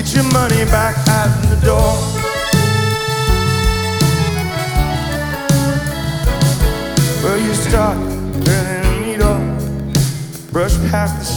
get your money back out the door. Well, you start turning the needle, brush past the